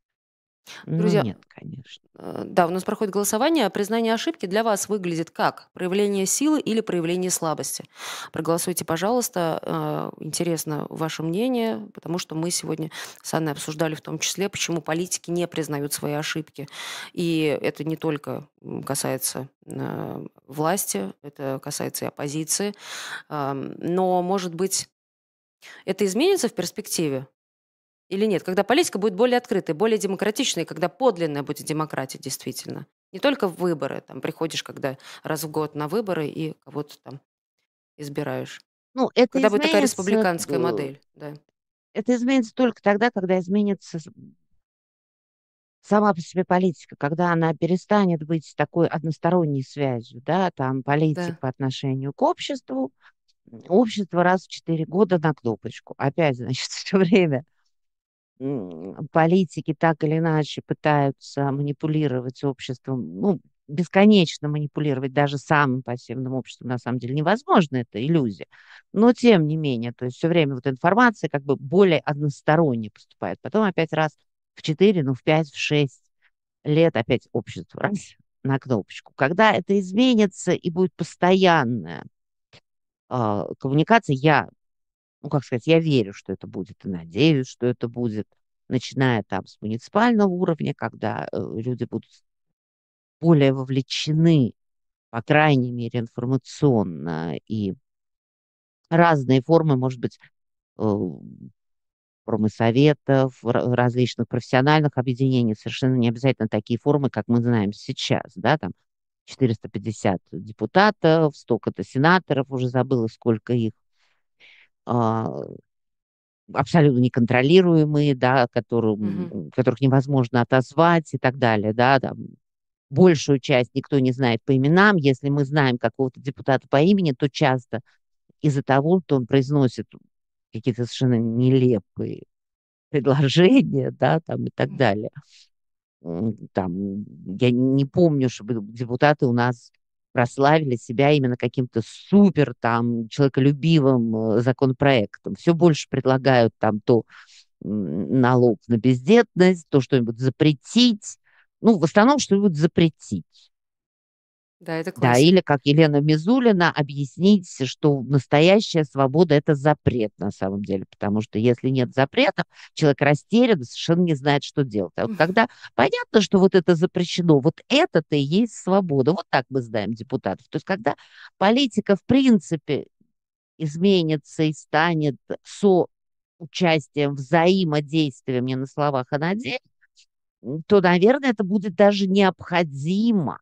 Ну Друзья, нет, конечно. да, у нас проходит голосование. Признание ошибки для вас выглядит как? Проявление силы или проявление слабости? Проголосуйте, пожалуйста. Интересно ваше мнение, потому что мы сегодня с Анной обсуждали в том числе, почему политики не признают свои ошибки. И это не только касается власти, это касается и оппозиции. Но, может быть, это изменится в перспективе? Или нет? Когда политика будет более открытой, более демократичной, когда подлинная будет демократия действительно. Не только в выборы, там приходишь, когда раз в год на выборы и кого-то там избираешь. Ну, это Когда будет такая изменится, республиканская модель, да. это изменится только тогда, когда изменится сама по себе политика, когда она перестанет быть такой односторонней связью, да, там политик Да. по отношению к обществу, общество раз в 4 года на кнопочку. Опять, значит, все время политики так или иначе пытаются манипулировать обществом, ну, бесконечно манипулировать даже самым пассивным обществом, на самом деле невозможно, это иллюзия. Но тем не менее, то есть все время вот информация как бы более односторонне поступает. Потом опять раз в 4, ну, в 5, в 6 лет опять общество раз на кнопочку. Когда это изменится и будет постоянная коммуникация, ну, как сказать, я верю, что это будет, и надеюсь, что это будет, начиная там с муниципального уровня, когда люди будут более вовлечены, по крайней мере, информационно, и разные формы, может быть, промысоветов, различных профессиональных объединений, совершенно не обязательно такие формы, как мы знаем сейчас, да, там 450 депутатов, столько-то сенаторов, уже забыла, сколько их, а, абсолютно неконтролируемые, да, Мгм. которых невозможно отозвать и так далее, да, там большую часть никто не знает по именам. Если мы знаем какого-то депутата по имени, то часто из-за того, что он произносит какие-то совершенно нелепые предложения, да, там и так далее. Там, я не помню, чтобы депутаты у нас прославили себя именно каким-то супер там человеколюбивым законопроектом. Все больше предлагают там то налог на бездетность, то что-нибудь запретить. Ну, в основном что-нибудь запретить. Да, это Да, классика. или как Елена Мизулина объяснить, что настоящая свобода – это запрет на самом деле, потому что если нет запрета, человек растерян, и совершенно не знает, что делать. А вот когда понятно, что вот это запрещено, вот это-то и есть свобода. Вот так мы знаем депутатов. То есть когда политика в принципе изменится и станет участием, взаимодействием не на словах, а на деле, то, наверное, это будет даже необходимо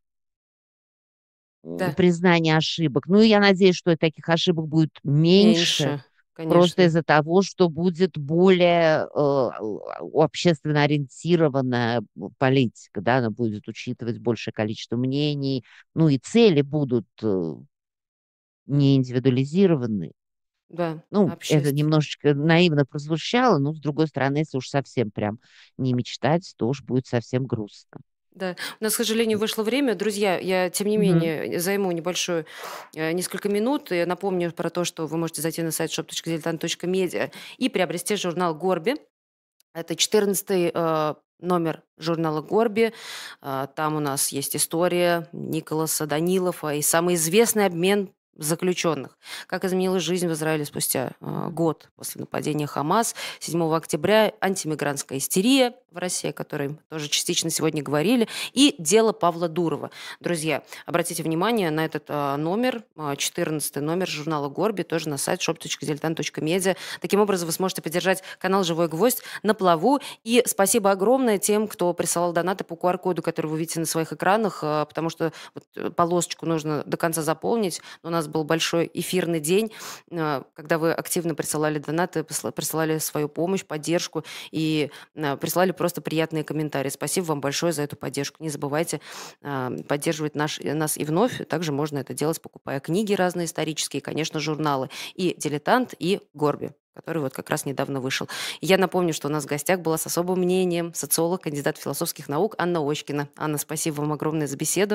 Да, признание ошибок. Ну, и я надеюсь, что таких ошибок будет меньше, меньше, просто конечно. из-за того, что будет более общественно ориентированная политика, да, она будет учитывать большее количество мнений, ну и цели будут не индивидуализированы. Да, Ну, это общественно. немножечко наивно прозвучало, но, с другой стороны, если уж совсем прям не мечтать, то уж будет совсем грустно. Да, у нас, к сожалению, вышло время. Друзья, я, тем не Мгм. менее, займу небольшую, несколько минут. Я напомню про то, что вы можете зайти на сайт shop.diletant.media и приобрести журнал «Горби». Это 14 номер журнала «Горби». Там у нас есть история Николаса Данилова и самый известный обмен заключенных. Как изменилась жизнь в Израиле спустя год после нападения Хамас. 7 октября антимигрантская истерия в России, о которой мы тоже частично сегодня говорили. И дело Павла Дурова. Друзья, обратите внимание на этот номер, 14 номер журнала «Горби», тоже на сайт shop.diletant.media. Таким образом, вы сможете поддержать канал «Живой гвоздь» на плаву. И спасибо огромное тем, кто присылал донаты по QR-коду, который вы видите на своих экранах, потому что вот, полосочку нужно до конца заполнить. У нас был большой эфирный день, когда вы активно присылали донаты, присылали свою помощь, поддержку и присылали просто приятные комментарии. Спасибо вам большое за эту поддержку. Не забывайте поддерживать нас и вновь. Также можно это делать, покупая книги разные исторические, конечно, журналы. И «Дилетант», и «Горби», который вот как раз недавно вышел. И я напомню, что у нас в гостях была с особым мнением социолог, кандидат философских наук Анна Очкина. Анна, спасибо вам огромное за беседу.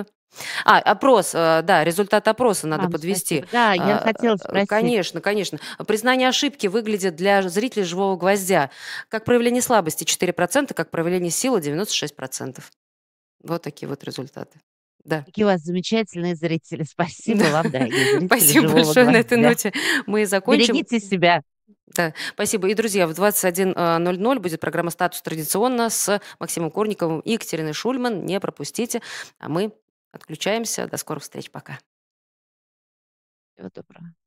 Опрос, да, результат опроса надо Вам подвести. спасибо. Да, я хотела спросить. Конечно, конечно. Признание ошибки выглядит для зрителей «Живого гвоздя» как проявление слабости 4%, как проявление силы 96%. Вот такие вот результаты. Да. Какие у вас замечательные зрители. Спасибо Да. вам, дорогие зрители Спасибо «Живого большое. На этой гвоздя». ноте мы и закончим. Берегите себя. Да, спасибо. И, друзья, в 21:00 будет программа «Статус» традиционно с Максимом Корниковым и Екатериной Шульман. Не пропустите. А мы отключаемся. До скорых встреч. Пока. Всего доброго.